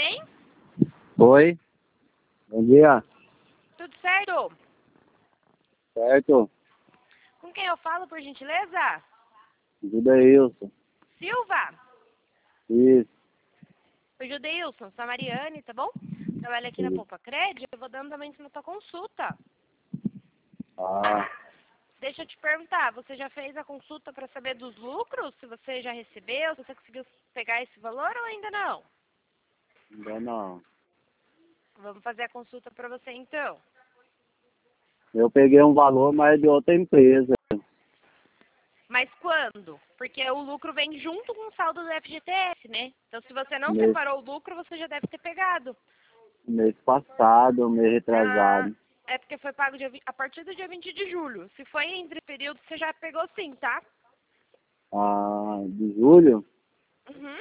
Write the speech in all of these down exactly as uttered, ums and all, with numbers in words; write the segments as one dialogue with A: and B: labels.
A: bem?
B: Oi, bom dia.
A: Tudo certo?
B: Certo?
A: Com quem eu falo, por gentileza?
B: Judeilson.
A: Silva?
B: Isso.
A: Oi, Judeilson, sou a Mariane, tá bom? Trabalho aqui na
B: Isso.
A: Poupa Cred, eu vou dando também na tua consulta.
B: Ah,
A: Deixa eu te perguntar, você já fez a consulta para saber dos lucros? Se você já recebeu, se você conseguiu pegar esse valor ou ainda não?
B: ainda não.
A: Vamos fazer a consulta para você então.
B: Eu peguei um valor, mas de outra empresa.
A: Mas quando? Porque o lucro vem junto com o saldo do F G T S, né? Então, se você não
B: Mês,
A: separou o lucro, você já deve ter pegado.
B: mês passado, mês
A: Ah,
B: retrasado.
A: é porque foi pago dia, vi- a partir do dia vinte de julho. Se foi entre período, você já pegou sim, tá?
B: Ah, de julho?
A: Uhum.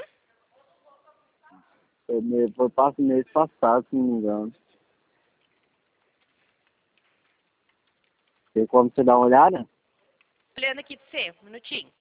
B: Foi, mês- foi passo mês passado, se não me engano. Tem como você dar uma olhada?
A: Olhando aqui pra você, um minutinho.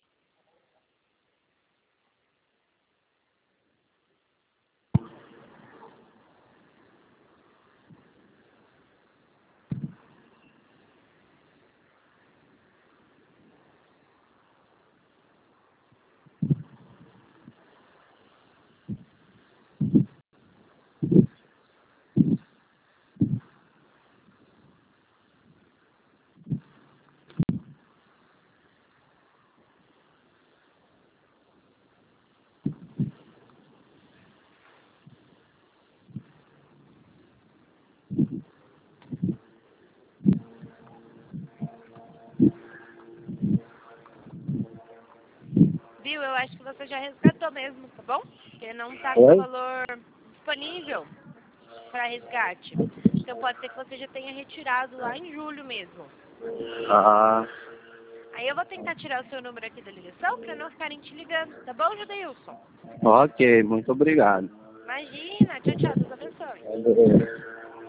A: Viu? Eu acho que você já resgatou mesmo, tá bom? Porque não tá com o
B: Oi?
A: valor disponível para resgate. Então pode ser que você já tenha retirado lá em julho mesmo.
B: Ah,
A: Aí eu vou tentar tirar o seu número aqui da ligação para não ficarem te ligando, tá bom, Judeilson?
B: ok, muito obrigado.
A: Imagina, tchau, tchau, Deus abençoe.
B: Valeu.